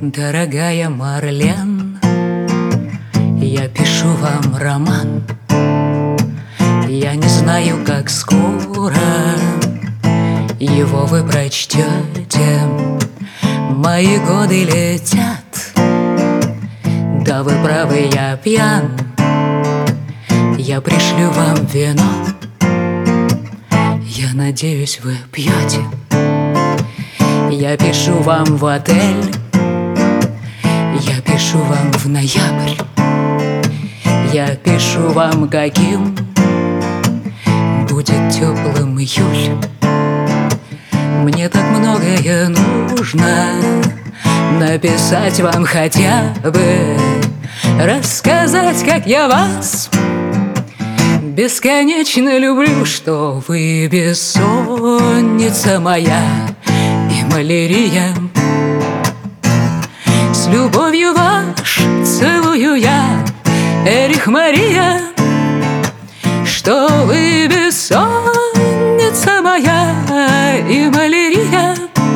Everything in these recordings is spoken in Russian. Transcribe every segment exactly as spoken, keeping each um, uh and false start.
Дорогая Марлен, я пишу вам роман. Я не знаю, как скоро его вы прочтете. Мои годы летят, да вы правы, я пьян. Я пришлю вам вино, я надеюсь, вы пьете. Я пишу вам в отель, я пишу вам в ноябрь. Я пишу вам, каким будет теплым июль. Мне так многое нужно написать вам, хотя бы рассказать, как я вас бесконечно люблю, что вы бессонница моя и малярия. С любовью ваш целую я, Эрих Мария, что вы бессонница моя и малярия.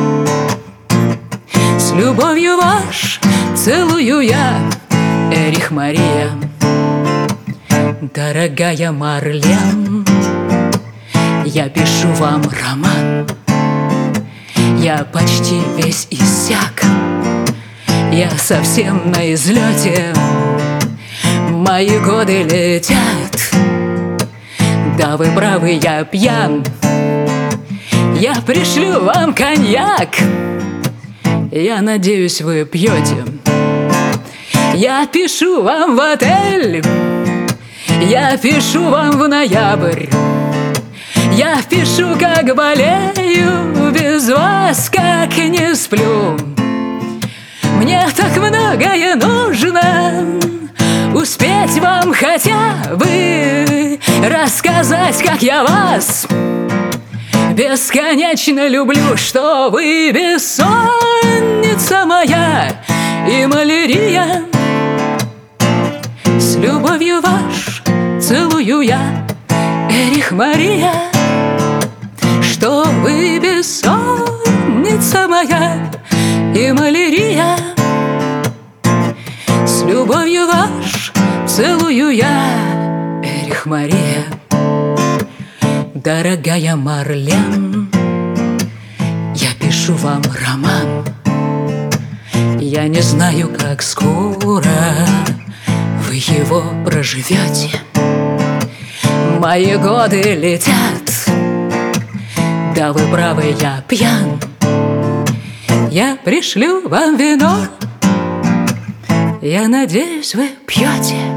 С любовью ваш целую я, Эрих Мария. Дорогая Марлен, я пишу вам роман. Я почти весь иссяк, я совсем на излете. Мои годы летят, да вы правы, я пьян. Я пришлю вам коньяк, я надеюсь, вы пьете. Я пишу вам в отель, я пишу вам в ноябрь. Я пишу, как болею, без вас как не сплю. Мне так многое нужно успеть вам хотя бы рассказать, как я вас бесконечно люблю, что вы бессонница моя и малярия. С любовью ваш целую я, Эрих Мария, что вы бессонница моя и малярия. С любовью ваш целую я, Эрих Мария. Дорогая Марлен, я пишу вам роман. Я не знаю, как скоро вы его проживете. Мои годы летят, да вы правы, я пьян. Я пришлю вам вино, я надеюсь, вы пьете.